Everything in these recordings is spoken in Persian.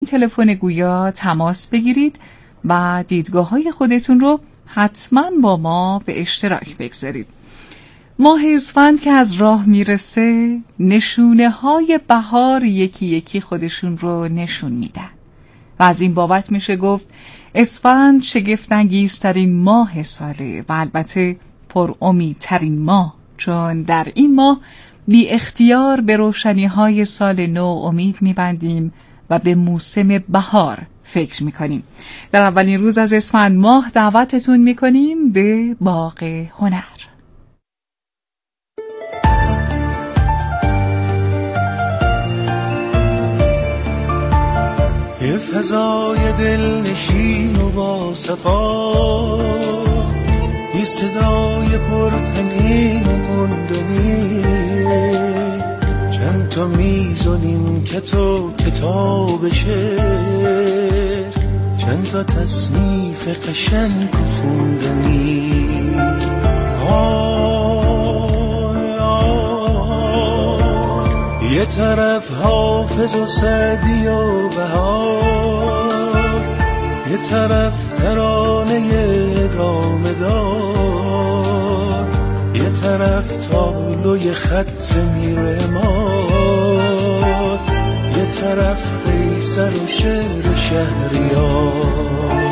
تلفن گویا تماس بگیرید و دیدگاه‌های خودتون رو حتما با ما به اشتراک بگذارید. ماه اسفند که از راه میرسه، نشونه های بهار یکی یکی خودشون رو نشون میدن و از این بابت میشه گفت اسفند شگفت‌انگیزترین ماه ساله و البته پر امیدترین ماه، چون در این ماه بی اختیار به روشنی های سال نو امید میبندیم و به موسم بهار فکر میکنیم. در اولین روز از اسفند ماه دعوتتون میکنیم به باغ هنر. یه فضای دلنشین و با صفا، یه صدای پرتنین و گندنی، چند تا میز و نیمکت و کتاب شعر، چند تا تصنیف قشنگ و خوندنی. یه طرف حافظ و سعدی و بهار، یه طرف ترانه گامه دار، یه طرف تابلوی خط میرمار، یه طرف قیصر و شعر شهریار.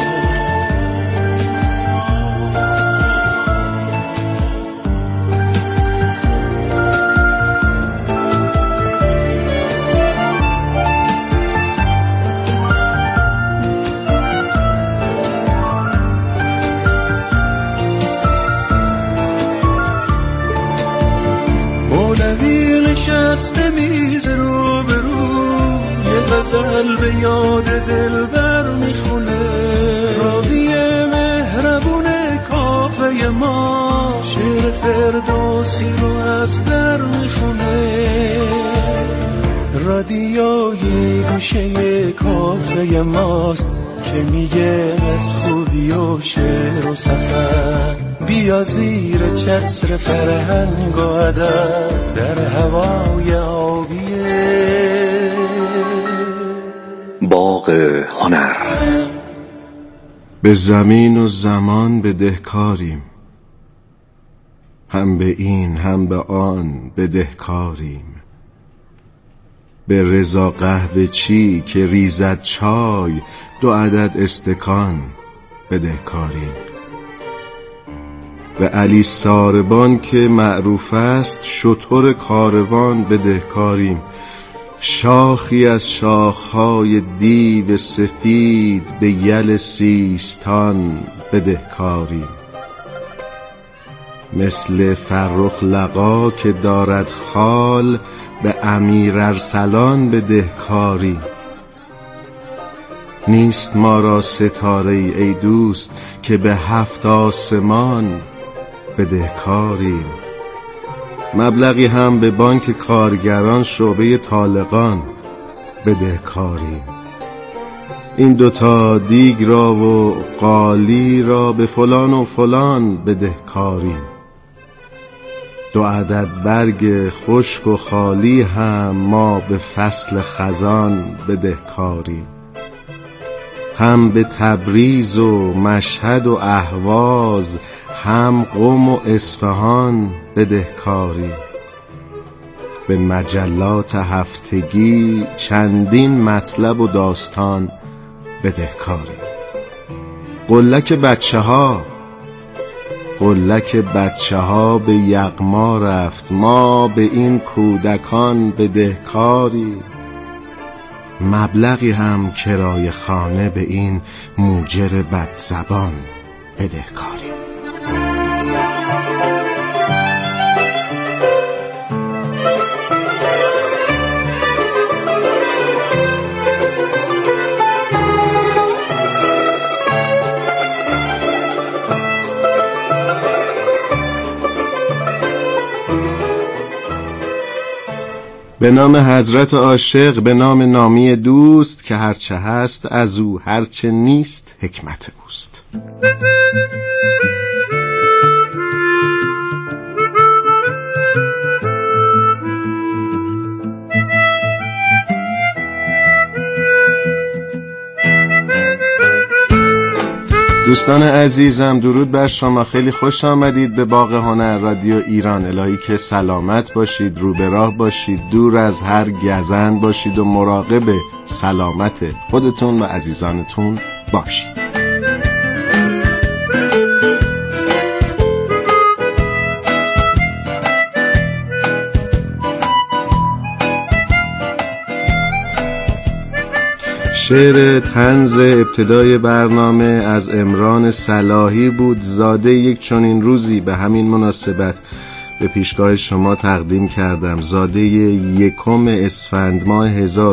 مولوی نشسته میز رو به رو، یه غزل به یاد دلبر میخونه، راوی مهربون کافه ما شعر فردوسی رو از در میخونه. رادیوی گوشه کافه ماست که میگه از خوبی و شعر و سفر، بیا زیر چتر فرهنگ و ادب در هوای آبیه باغ هنر. به زمین و زمان بدهکاریم، هم به این هم به آن بدهکاریم. به رضا قهوه چی که ریزد چای، 2 عدد استکان بدهکاریم. به علی ساربان که معروف است شتر کاروان بدهکاریم. شاخی از شاخهای دیو سفید به یل سیستان بدهکاریم. مثل فرخ لقا که دارد خال به امیر ارسلان بدهکاریم. نیست ما را ستاره ای دوست که به 7 آسمان بدهکاریم. مبلغی هم به بانک کارگران شعبه طالقان بدهکاریم. این 2 دیگ را و قالی را به فلان و فلان بدهکاریم. 2 عدد برگ خشک و خالی هم ما به فصل خزان بدهکاریم. هم به تبریز و مشهد و اهواز، هم قم و اصفهان بدهکاریم. به مجلات هفتگی چندین مطلب و داستان بدهکاریم. قلک بچه ها به یغما رفت، ما به این کودکان بدهکاریم. مبلغی هم کرایه خانه به این موجر بدزبان بدهکاریم. به نام حضرت عاشق، به نام نامی دوست که هرچه هست از او، هرچه نیست حکمت اوست. دوستان عزیزم، درود بر شما. خیلی خوش آمدید به باغ هنر رادیو ایران. الهی که سلامت باشید، رو به راه باشید، دور از هر گزند باشید و مراقب سلامت خودتون و عزیزانتون باشید. شعر طنز ابتدای برنامه از عمران صلاحی بود. زاده یک چنین روزی به همین مناسبت به پیشگاه شما تقدیم کردم. زاده 1 اسفند ماه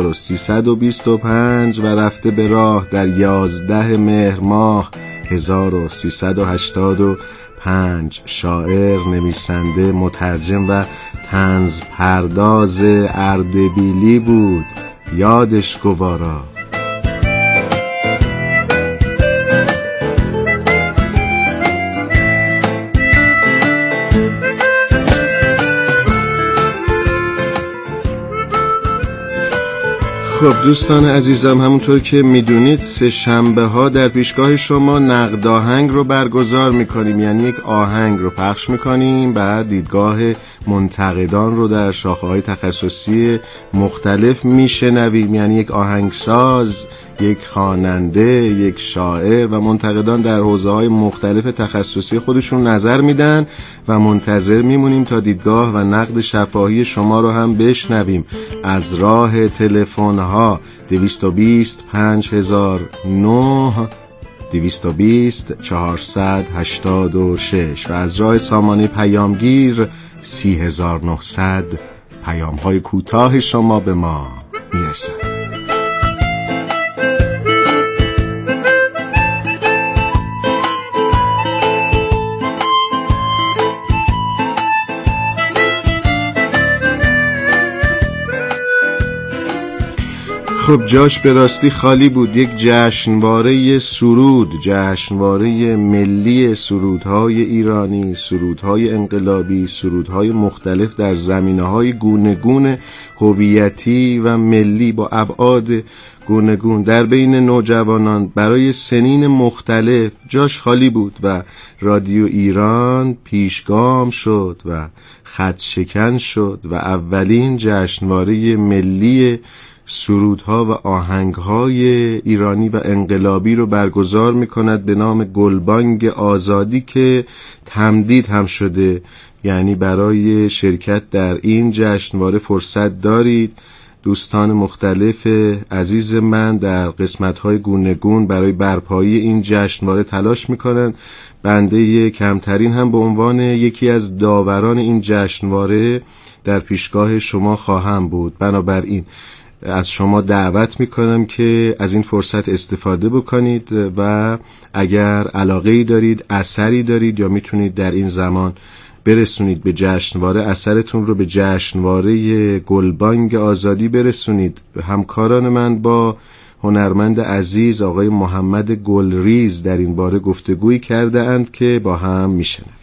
1325 و رفته به راه در 11 مهر ماه 1385. شاعر، نویسنده، مترجم و طنز پرداز اردبیلی بود. یادش گوارا. خب دوستان عزیزم، همونطور که میدونید 3 شنبه ها در پیشگاه شما نقد آهنگ رو برگزار میکنیم، یعنی یک آهنگ رو پخش میکنیم، بعد دیدگاه منتقدان رو در شاخه‌های تخصصی مختلف میشنویم، یعنی یک آهنگساز، یک خواننده، یک شاعر و منتقدان در حوزه‌های مختلف تخصصی خودشون نظر میدن و منتظر میمونیم تا دیدگاه و نقد شفاهی شما رو هم بشنویم از راه تلفن‌ها 220 5009 220 486 و از راه سامانه پیامگیر 30900. پیام‌های کوتاه شما به ما میرسن. خب جاش به راستی خالی بود. یک جشنواره سرود، جشنواره ملی سرودهای ایرانی، سرودهای انقلابی، سرودهای مختلف در زمینه‌های گوناگون هویتی و ملی با ابعاد گوناگون در بین نوجوانان برای سنین مختلف جاش خالی بود و رادیو ایران پیشگام شد و خط شکن شد و اولین جشنواره ملی سرودها و آهنگهای ایرانی و انقلابی رو برگزار می‌کند به نام گلبانگ آزادی که تمدید هم شده. یعنی برای شرکت در این جشنواره فرصت دارید. دوستان مختلف عزیز من در قسمت‌های گوناگون برای برپایی این جشنواره تلاش می‌کنند. بنده کمترین هم به عنوان یکی از داوران این جشنواره در پیشگاه شما خواهم بود. بنابراین از شما دعوت میکنم که از این فرصت استفاده بکنید و اگر علاقه‌ای دارید، اثری دارید یا میتونید در این زمان برسونید به جشنواره، اثرتون رو به جشنواره گلبانگ آزادی برسونید. همکاران من با هنرمند عزیز آقای محمد گلریز در این باره گفتگویی کرده اند که با هم میشنویم.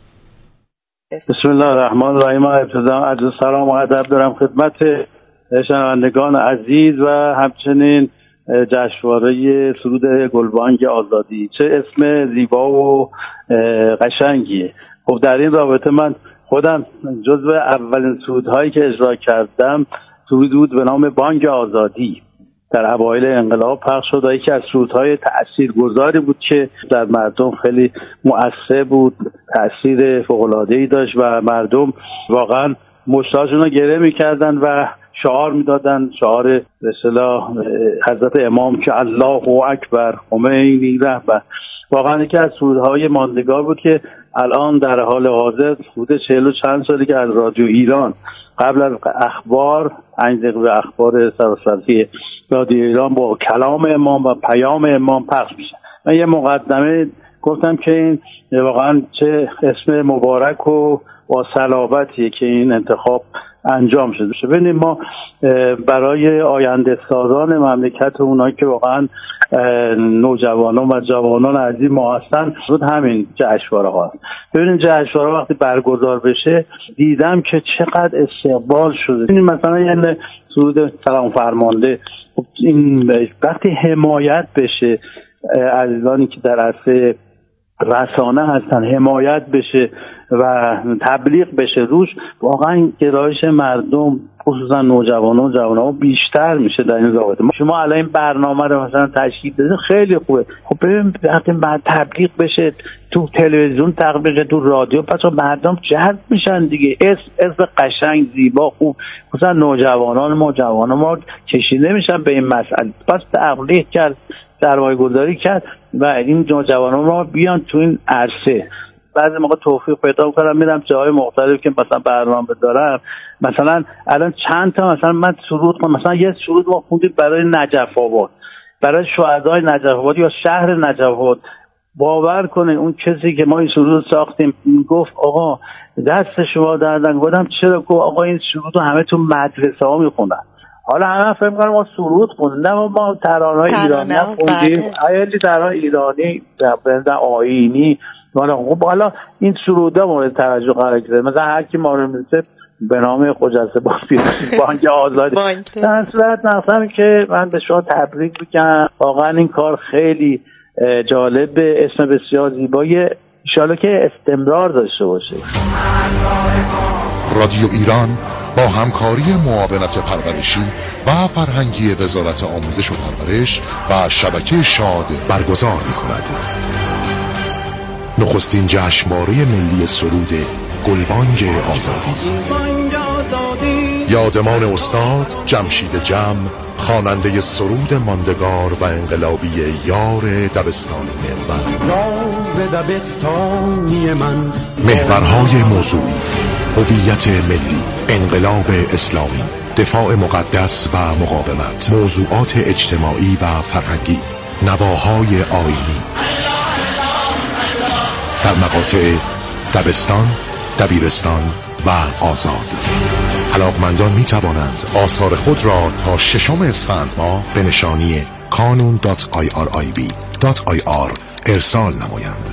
بسم الله الرحمن الرحیم. ابتدا عرض سلام و ادب دارم خدمت شنوندگان عزیز و همچنین جشنواره سرود گلبانگ آزادی. چه اسم زیبا و قشنگیه. خب در این رابطه من خودم جزو اولین سرودهایی که اجرا کردم سرود بود به نام بانگ آزادی. در اوایل انقلاب پخش شد و یکی از سرودهای تاثیرگذاری بود که در مردم خیلی مؤثر بود، تاثیر فوق‌العاده‌ای داشت و مردم واقعا مشتاشون رو گره می‌کردن و شعار میدادن، شعار به اصطلاح حضرت امام که الله اکبر خمینی رهبر. واقعا یکی از سرودهای ماندگار بود که الان در حال حاضر حدود 40 و چند سالی که از رادیو ایران قبل از اخبار 5 دقیقه به اخبار سراسری رادیو ایران با کلام امام و پیام امام پخش میشه. من یه مقدمه گفتم که این واقعا چه اسم مبارک و با صلابتیه که این انتخاب انجام شده بشه. ببینید ما برای آینده سازان مملکت و اونایی که واقعا نوجوانان و جوانان عزیز ما هستن شد همین جشنواره ها. ببینید جشنواره وقتی برگزار بشه دیدم که چقدر استقبال شده. ببینید مثلا یه سرود سلام فرمانده این وقتی حمایت بشه عزیزانی که در عرصه رسانه هستن حمایت بشه و تبلیغ بشه روش، واقعا گرایش مردم خصوصا نوجوانان بیشتر میشه در این رابطه. شما الان این برنامه رو مثلا تشکیل دادید خیلی خوبه، خب ببین وقتی بعد تبلیغ بشه تو تلویزیون، تبلیغ تو رادیو، پس مردم جذب میشن دیگه. اسم قشنگ زیبا خوب مثلا نوجوانان ما کشیده میشن به این مسئله، پس تبلیغ کرد، سرمایه‌گذاری کرد و این نوجوانان ما بیان تو این عرصه. بعضی موقع توفیق پیدا کنم میرم جاهای مختلف که مثلا برنامه دارم، مثلا الان چند تا مثلا من سرود کنم، مثلا یه سرود ما خوندیم برای نجف آباد، برای شهدای نجف آباد یا شهر نجف آباد. باور کنه اون کسی که ما این سرود ساختیم گفت آقا دست شما دردن. گفتم چرا؟ گفت آقا این سرود رو همه تو مدرسه ها میخوندن. حالا همه فهم کنم ما سرود خوندیم، ما ترانه‌های ایرانی خوندیم، خیلی ترانه ایرانی در آیینی. حالا این سرودا مورد توجه قرار گرفت، مثلا هر کی ما رو می‌رسه به نام خجسته بانک آزادی. در صورت مثلا که من به شما تبریک میگم، واقعا این کار خیلی جالب، اسم بسیار زیبایی، ان شاءالله که استمرار داشته باشه. رادیو ایران با همکاری معاونت پرورشی و فرهنگی وزارت آموزش و پرورش و شبکه شاد برگزار می‌کند. نخستین جشنواره ملی سرود گلبانگ آزادی. یادمان استاد جمشید جم، خواننده سرود ماندگار و انقلابی یار دبستانی من. محورهای موضوعی: هویت ملی، انقلاب اسلامی، دفاع مقدس و مقاومت، موضوعات اجتماعی و فرهنگی، نواهای آیینی، در مقاطع دبستان، دبیرستان و آزاد. علاقمندان می توانند آثار خود را تا 6 اسفند ماه به نشانی kanun.irib.ir ارسال نمایند.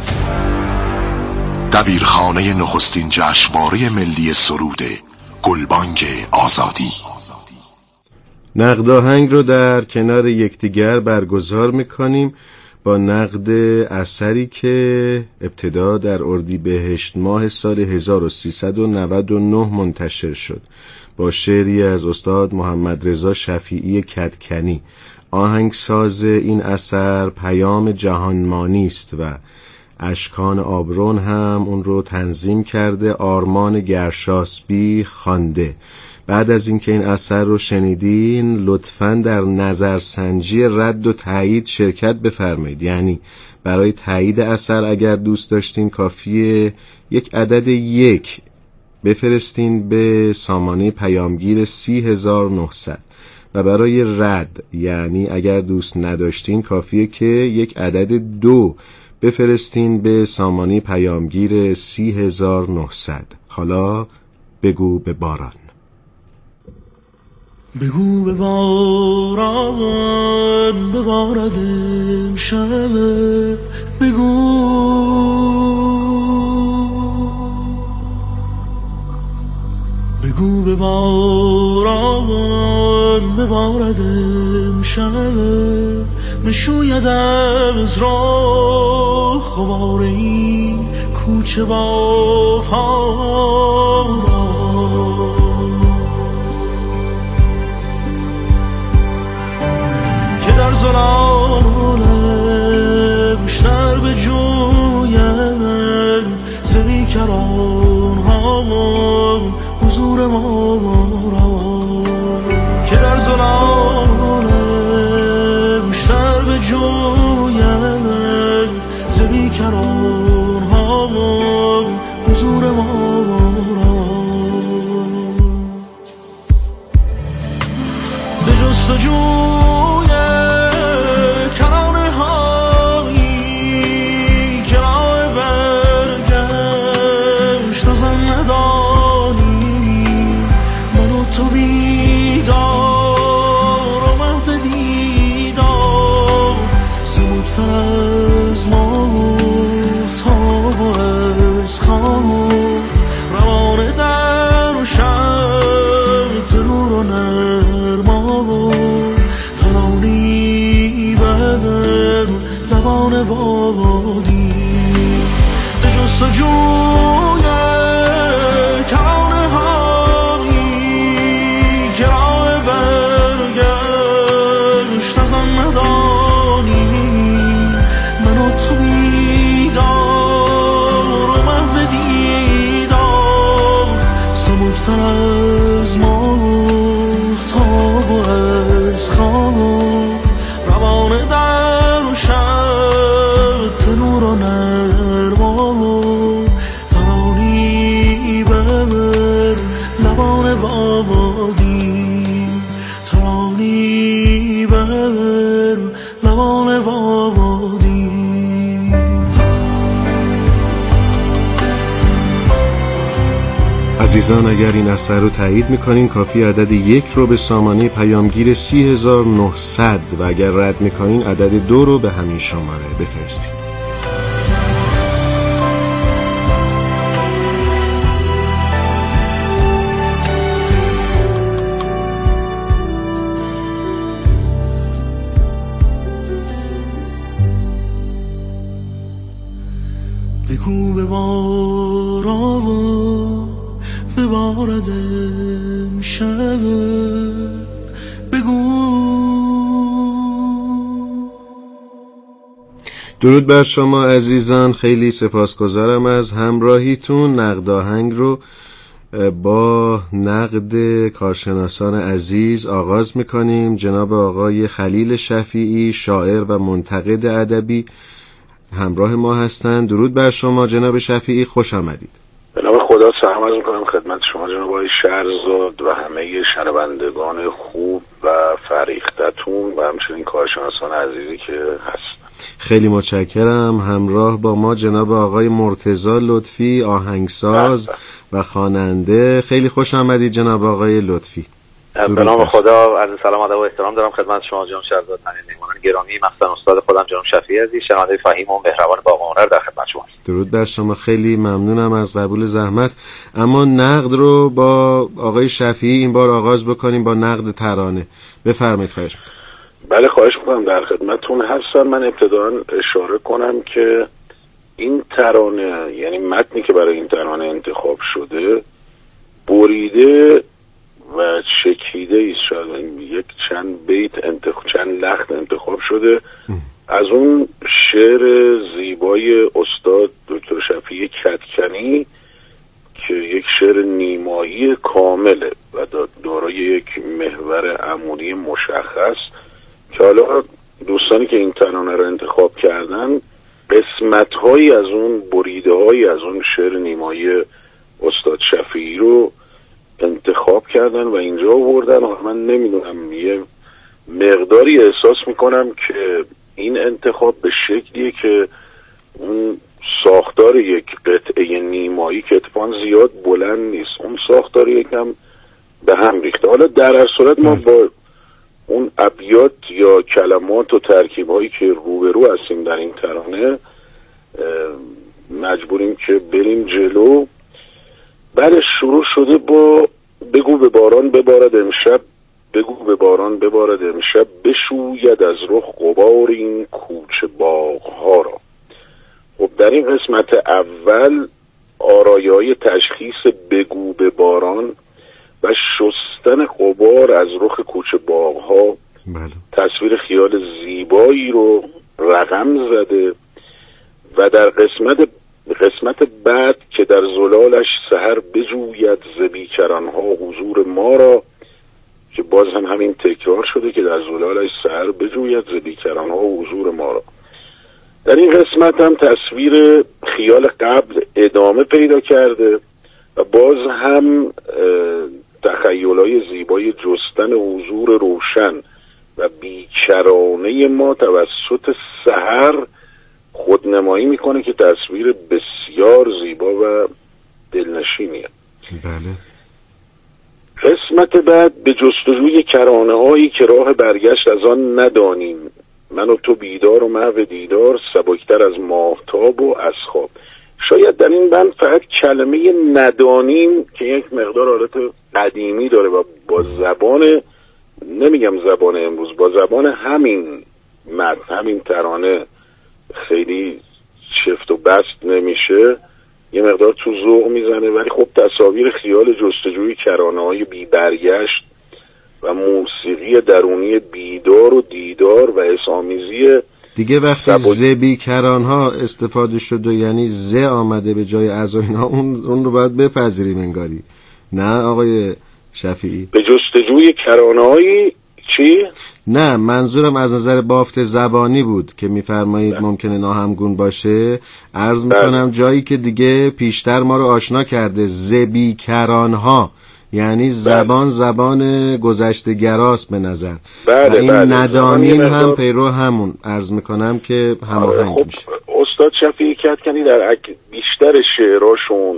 دبیرخانه نخستین جشنواره ملی سرود گلبانگ آزادی. نقد آهنگ رو در کنار یکدیگر برگزار می‌کنیم با نقد اثری که ابتدا در اردیبهشت ماه سال 1399 منتشر شد با شعری از استاد محمد رضا شفیعی کدکنی. آهنگساز این اثر پیام جهانمانی است و اشکان آبرون هم اون رو تنظیم کرده، آرمان گرشاسبی خوانده. بعد از اینکه این اثر رو شنیدین لطفاً در نظرسنجی رد و تایید شرکت بفرمایید. یعنی برای تایید اثر اگر دوست داشتین کافیه یک عدد 1 بفرستین به سامانه پیامگیر 30900 و برای رد یعنی اگر دوست نداشتین کافیه که یک عدد 2 بفرستین به سامانه پیامگیر 30900. حالا بگو به باران. بگو به باران ببارد امشب، بگو به باران ببارد امشب، بشوید از راه خمار این کوچه باها را، که در ظلالم بیشتر به جوید زمی کران ها حضور ما را، که در ظلالم بیشتر به جوید زمی کران ها حضور ما را، به جستجوی کرانه هایی که راه برگشت از آن ندانی، من و تو بیدار و محو دیدار، سبکتر از ماهتاب و از خواب لبان بادی به جستجوی کرانه هایی که راه برگشت از آن ندانی من و تو بیدار و محو دیدار سبکتر از ماهتاب و از خواب روانه در شب تنور و نرما ترانی ببر لبان بابادی ترانی ببر لبان بابادی. عزیزان اگر این اثر رو تایید میکنین کافی عدد 1 رو به سامانه پیامگیر 30900 و اگر رد میکنین عدد 2 رو به همین شماره بفرستید. بگو بباران ببارد امشب بگو. درود بر شما عزیزان، خیلی سپاسگزارم از همراهیتون. نقد آهنگ رو با نقد کارشناسان عزیز آغاز میکنیم. جناب آقای خلیل شفیعی، شاعر و منتقد ادبی همراه ما هستند. درود بر شما جناب شفیعی، خوش آمدید. به نام خدا سلام عرض می‌کنم خدمت شما جناب آقای شهرزاد و همه شنوندگان خوب و فریختتون و همچنین کارشناسان عزیزی که هستن. خیلی متشکرم. همراه با ما جناب آقای مرتضی لطفی، آهنگساز و خواننده. خیلی خوش آمدید جناب آقای لطفی. به نام خدا عرض سلام ادب و احترام دارم خدمت شما جناب شهرزاد، همین مهمانان گرامی، مخصوصا استاد خودم جناب شفیعی عزیز، شنونده فهیم و مهربان باقی‌مانده در خدمت شما. درود بر شما، خیلی ممنونم از قبول زحمت. اما نقد رو با آقای شفیعی این بار آغاز بکنیم با نقد ترانه. بفرمایید. خواهش می‌کنم. بله خواهش می‌کنم، در خدمتتون هستم. من ابتداً اشاره کنم که این ترانه، یعنی متنی که برای این ترانه انتخاب شده، بریده و چکیده ایست. شاید یک چند بیت چند لخت انتخاب شده از اون شعر زیبای استاد دکتر شفیعی کدکنی که یک شعر نیمایی کامله و دارای یک محور عمودی مشخص که حالا دوستانی که این ترانه رو انتخاب کردن قسمت‌هایی از اون، بریده‌هایی از اون شعر نیمایی استاد شفیعی رو انتخاب کردن و اینجا آوردن. من نمیدونم، یه مقداری احساس میکنم که این انتخاب به شکلیه که اون ساختار یک قطعه نیمایی که اتفاقا زیاد بلند نیست، اون ساختار یکم به هم ریخته. حالا در هر صورت ما با اون ابیات یا کلمات و ترکیب‌هایی که روبرو هستیم در این ترانه مجبوریم که بریم جلو. بعد شروع شده با بگو به باران ببارد امشب، بگو به باران ببارد امشب، بشوید از رخ غبار این کوچه باغ‌ها را. خب در این قسمت اول آرایه‌های تشخیص بگو به باران و شستن غبار از رخ کوچه باغ‌ها تصویر خیال زیبایی رو رقم زده و در قسمت بعد که در زلالش سحر بجوید ز بیکران‌ها حضور ما را، که باز هم همین تکرار شده که در زلالش سحر بجوید ز بیکران‌ها حضور ما را. در این قسمت هم تصویر خیال قبل ادامه پیدا کرده و باز هم تخیل‌های زیبای جستن حضور روشن و بیکرانه ما توسط سحر خودنمایی میکنه که تصویر بسیار زیبا و دلنشینیه. بله. قسمت بعد به جستجوی کرانه هایی که راه برگشت از آن ندانیم، من و تو بیدار و محو دیدار، سبکتر از ماهتاب و از خواب. شاید در این بند فقط کلمه ندانیم که یک مقدار حالت قدیمی داره و با زبان، نمیگم زبان امروز، با زبان همین متن، همین ترانه خیلی شفت و بست نمیشه، یه مقدار تو ذوق میزنه، ولی خب تصاویر خیال جستجوی کرانه‌های بی برگشت و موسیقی درونی بیدار و دیدار و حس‌آمیزی دیگه وقتی زبی کرانها استفاده شده، یعنی ز آمده به جای از و اینا، اون رو باید بپذیریم انگاری. نه آقای شفیعی؟ به جستجوی کرانه‌های چی؟ نه، منظورم از نظر بافت زبانی بود که میفرمایید ممکنه ناهمگون باشه. عرض میکنم جایی که دیگه پیشتر ما رو آشنا کرده، زبی کرانها، یعنی زبان گذشته گراست به نظر. بله، و این ندانیم هم پیرو همون عرض میکنم که هماهنگ میشه. استاد شفیعی کدکنی در بیشتر شعراشون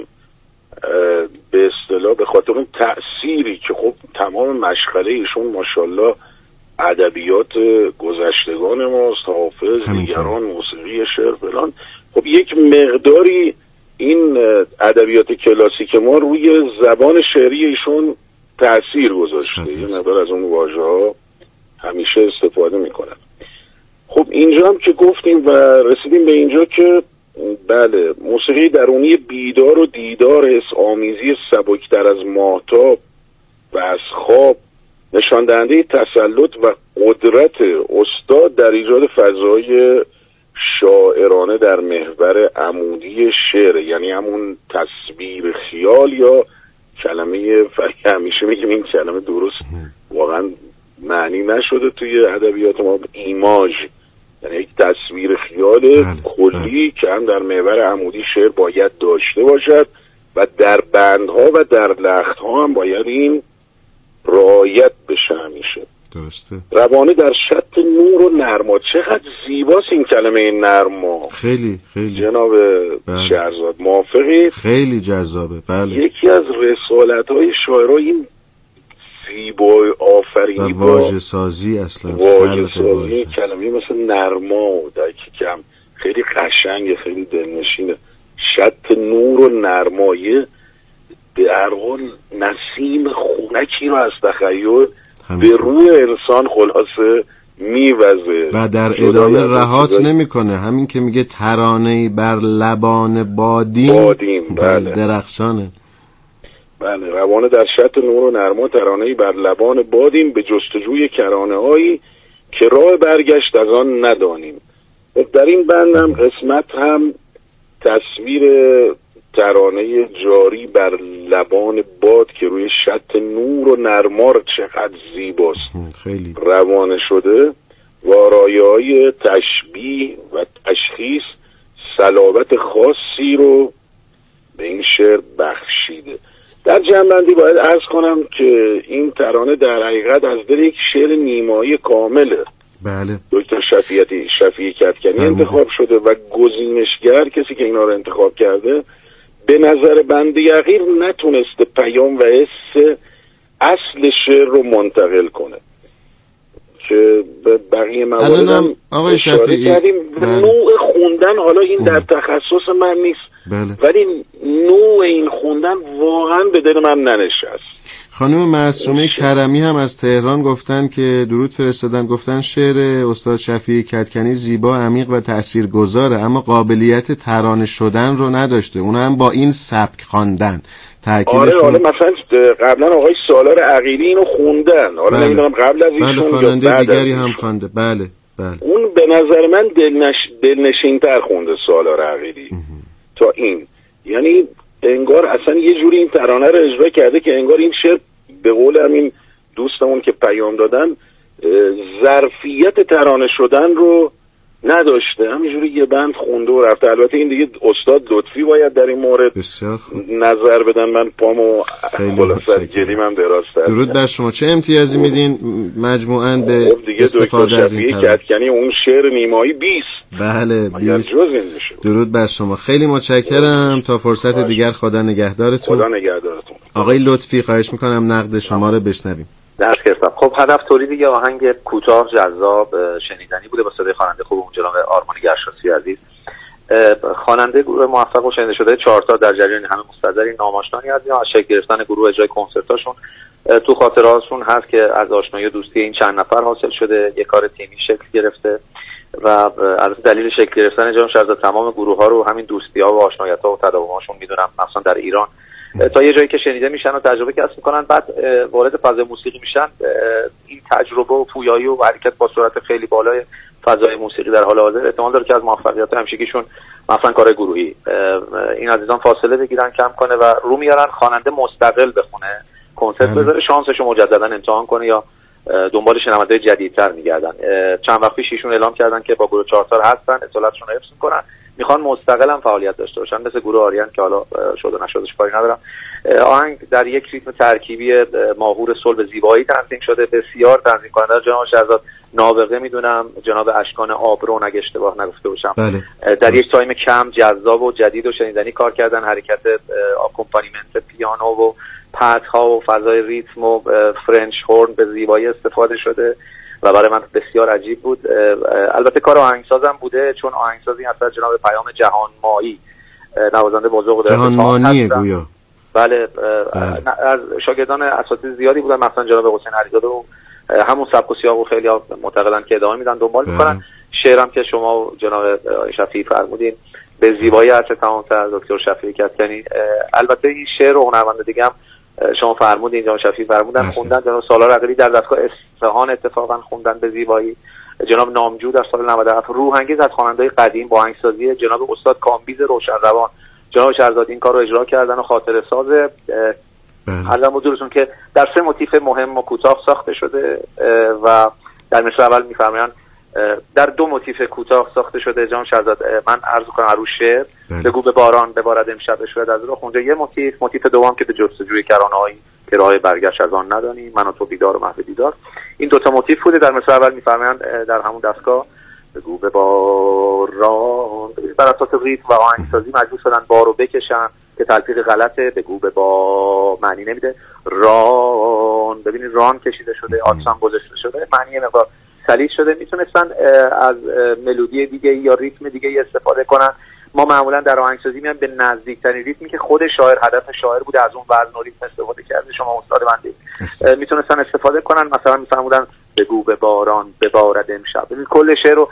به اصطلاح به خاطر اون تأثیری که خب تمام مشغله ایشون ماشاءالله ادبیات گذشتگان ماست، حافظ، دیگران، موسیقی، شعر فلان، خب یک مقداری این ادبیات کلاسیک ما روی زبان شعری ایشون تأثیر گذاشته، یه مقدار از اون واژه‌ها همیشه استفاده میکنن. خب اینجا هم که گفتیم و رسیدیم به اینجا که بله، موسیقی درونی بیدار و دیدار، حس‌آمیزی سبکتر از ماهتاب و از خواب، نشان دهنده تسلط و قدرت استاد در ایجاد فضای شاعرانه در محور عمودی شعر، یعنی همون تصویر خیال یا کلمه همیشه میگیم این کلمه درست واقعا معنی نشده توی ادبیات ما، ایماژ، یعنی یک تصویر خیال کلی که هم در محور عمودی شعر باید داشته باشد و در بندها و در لختها هم باید این رعایت بشه همیشه. درسته. روانه در شط نور و نرما، چقدر زیباست این کلمه نرما. خیلی جناب شهرزاد موافقید؟ خیلی جذابه. بله. یکی از رسالت‌های شاعرها این زیبای آفرینی و واژه سازی، اصلا واژه سازی کلمه مثل نرما که هم خیلی قشنگه، خیلی دلنشینه. شط نور و نرمایه به هر حال نسیم خونکی رو از تخیل به روی انسان خلاصه میوزه و در ادامه رهات نمیکنه. همین که میگه ترانه‌ای بر لبان بادیم بله. درخشانه. بله، روانه در شط نور و نرما، ترانه‌ای بر لبان بادیم، به جستجوی کرانه‌هایی که راه برگشت از آن ندانیم. در این بندم قسمت هم تصویر ترانه جاری بر لبان باد که روی شط نور و نرما چقدر زیباست، خیلی روانه شده و آرایه‌های تشبیه و تشخیص صلابت خاصی رو به این شعر بخشیده. در جمع‌بندی باید عرض کنم که این ترانه در حقیقت از دل یک شعر نیمایی کامله. بله. دکتر شفیعی کدکنی انتخاب شده و گزینشگر، کسی که اینا رو انتخاب کرده، به نظر بنده یقین نتونسته پیام و حس اصل شعر رو منتقل کنه که به بقیه موارد آقای شفیعی کردیم. نوع خوندن، حالا این در تخصص من نیست، ولی نوع این خوندن واقعا به دل من ننشست. خانم معصومه کرمی هم از تهران گفتن که درود فرستادن، گفتن شعر استاد شفیعی کدکنی زیبا، عمیق و تاثیرگذاره، اما قابلیت ترانه شدن رو نداشته، اون هم با این سبک خواندن. آره، حالا مثلا قبلا آقای سالار عقیلی اینو خوندن، حالا نمیدونم قبل از ایشون خواننده دیگری هم خوانده. بله. اون به نظر من دلنشین‌تر خونده سالار عقیلی تا این، یعنی انگار اصلا یه جوری این ترانه رو اجرا کرده که انگار این شعر به قول همین دوستمون که پیام دادن ظرفیت ترانه شدن رو نداشته، همینجوری یه بند خونده و رفته. البته این دیگه استاد لطفی باید در این مورد نظر بدن، من پامو خلاص گلیمم دراز کرد. درود بر شما. چه امتیازی میدین مجموعاً به استفاده از این ترانه؟ کدکنی اون شعر نیمایی 20. بله 20. درود بر شما، خیلی متشکرم. تا فرصت دیگر خدا نگهدارتون. خدا نگهدارتون. آقای لطفی خواهش میکنم نقد شما رو بشنویم. درست کردم. خب هدف تولید یه آهنگ کوتاه جذاب شنیدنی بوده با صدای خواننده خوب جناب آرمان گرشاسی عزیز. خواننده گروه موفق و شنیده شده 4 تا در جریان همه مستحضرین ناماشنانی از شکل گرفتن گروه اجرای کنسرتاشون تو خاطراتشون هست که از آشنایی و دوستی این چند نفر حاصل شده، یه کار تیمی شکل گرفته و از دلیل شکل گرفتن جان شهرزاد تمام گروه ها رو همین دوستی ها و آشنایت ها و تداوم‌هاشون میدونم، مثلا در ایران تا یه جایی که شنیده میشن و تجربه کسب میکنن، بعد وارد فضای موسیقی میشن، این تجربه و پویایی و حرکت با سرعت خیلی بالای فضای موسیقی در حال حاضر احتمال داره که از موفقیت همیشگیشون مثلا کار گروهی این عزیزان فاصله بگیرن، کم کنه و رو میارن خواننده مستقل بخونه، کنسرت بذاره، شانسشو مجددا امتحان کنه یا دنبال شنونده جدیدتر میگردن. چند وقت پیش ایشون اعلام کردن که با گروه چارتار هستن، اطلاعاتشون رو حفظ میکنن، میخوان مستقل هم فعالیت داشته باشن، مثل گروه آریان که حالا شد و نشدش کاری ندارم. آهنگ در یک ریتم ترکیبی ماهور صلب زیبایی تنظیم شده، بسیار تنظیم کننده جناب شهرزاد نابغه میدونم، جناب اشکان آبرو اگه اشتباه نگفته باشم. در یک تایم کم جذاب و جدید و شنیدنی کار کردن، حرکت آکومپانیمنت پیانو و پدها و فضای ریتم و فرنچ هورن به زیبایی استفاده شده و برای من بسیار عجیب بود. البته کار آهنگسازم بوده، چون آهنگسازی هست جناب پیام جهانمایی، نوازنده بزرگ جهانمانی گویا. بله، از شاگردان اساتید زیادی بودن، مثلا جناب حسین علیزاده و همون سبک و سیاق و خیلی ها معتقدن که ادامه میدن، دنبال میکنن. شعرم که شما و جناب شفیعی فرمودین به زیبایی عرض تمام‌تر دکتر شفیعی کدکنی. البته این شعر و هنرمند دیگه هم شما فرمودین، جناب شفیعی فرمودن، خوندن. جناب سالار عقیلی در دستگاه اصفهان اتفاقا خوندن به زیبایی. جناب نامجو در سال 97 روحانگیز از خواننده‌های قدیم با آهنگسازی جناب استاد کامبیز روشنروان جناب شهرزاد این کار رو اجرا کردن و خاطره ساز حالا حضورتون که در 3 موتیف مهم و کوتاه ساخته شده و در مصرع اول می‌فرمایند در 2 موتیف کوتاه ساخته شده. جان شهرزاد من عرض کنم عروس شعر بگو به باران ببارد امشب شاید از راه، اونجا یه موتیف دوم که به جستجوی کرانه‌هایی که راه برگشت از آن ندانی، من و تو بیدار و محو دیدار. این 2 تا موتیف بوده. در مصرع اول می‌فرمایند در همون دستگاه بگو به باران، بر اساس ریتم و آهنگسازی مجبور شدن بارو بکشن که تلفیق غلطه، بگو به با معنی نمیده، ران ببینید ران کشیده شده، آتشم گذاشته شده، معنی مقدار سلیس شده. میتونستن از ملودی دیگه یا ریتم دیگه استفاده کنن. ما معمولا در آهنگسازی میایم به نزدیکترین ریتمی که خود شاعر هدف شاعر بوده از اون وزن و ریتم استفاده کرده. شما استاد بنده میتونستن استفاده کنن، مثلا میفرمودن بگو به باران ببارد امشب. ببین کل شعر رو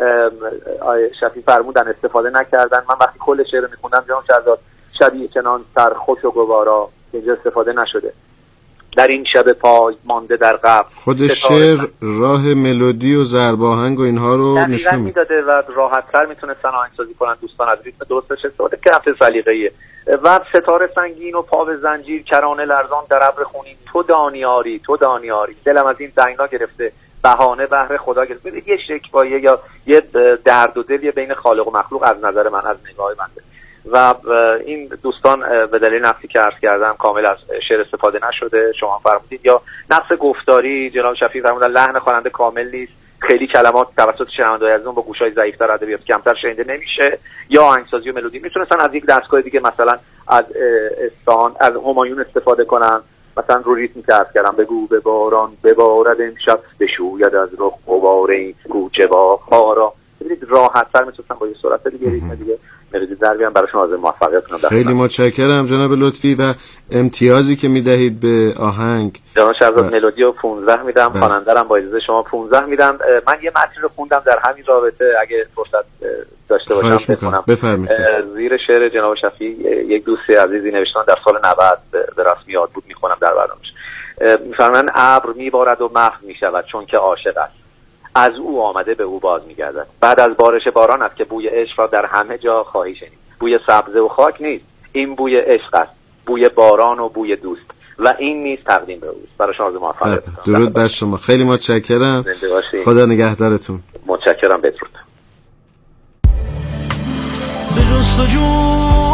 شفیع فرمودن استفاده نکردن. من وقتی کل شعر رو میخوندم جناب شهرزاد شبیه چنان سرخوش و گوارا اینجا استفاده نشده. در این شب پای مانده در قبر خود شعر راه ملودی و ضرب آهنگ و اینها رو نشون میداده و راحت‌تر میتونستن آهنگسازی کنن. دوستان از ریتم درستش استفاده کردن، سلیقه‌ایه و ستاره سنگین و پا به زنجیر کرانه لرزان در ابر خونین، تو دانیاری تو دانیاری، دلم از این تنگنا گرفته بهانه بهر خدا گرفته. ببین یه شکوایه یا یه درد و دلی بین خالق و مخلوق از نظر من، از نگاه من. و این دوستان به دلیل نقصی که عرض کردم کامل از شعر استفاده نشده، شما فرمودید، یا نقص گفتاری جناب شفیعی فرمودن لحن خواننده کامل نیست، خیلی کلمات توسط شنونده‌های از اون با گوشای ضعیف‌تر ادبیات کمتر شنیده نمیشه، یا آهنگسازی و ملودی میتونستن از یک دستگاه دیگه مثلا از اصفهان از همایون استفاده کنن، مثلا رو ریتم که عرض کردم بگو به باران ببارد امشب بشوید از رخ غبار این کوچه با خارا. ببینید راحت‌تر میتونستن با یه سرعت دیگه ریتم دیگه ملودی در بیان. براشون از موفقیت کنم. خیلی متشکرم جناب لطفی و امتیازی که میدهید به آهنگ. جناب شهرزاد ملودی رو 15 میدم، خواننده رو با اجازه شما 15 میدم. من یه متن رو خوندم در همین رابطه اگه فرصت داشته باشم بخونم. بفرمایید. زیر شعر جناب شفیعی یک دوست عزیزی نوشتن در سال 90 به رسمیات بود، میخونم در برنامه‌اش. میفرمایند ابر میبارد و محو میشود چون که عاشق است، از او آمده به او باز میگردد. بعد از بارش باران است که بوی عشق را در همه جا خواهی شنید. بوی سبزه و خاک نیست، این بوی عشق است، بوی باران و بوی دوست، و این نیز تقدیم به اوست. برای شما موفقیت. درود بر شما. خیلی متشکرم. خدا نگهدارتون. متشکرم. بدرود. به جستجو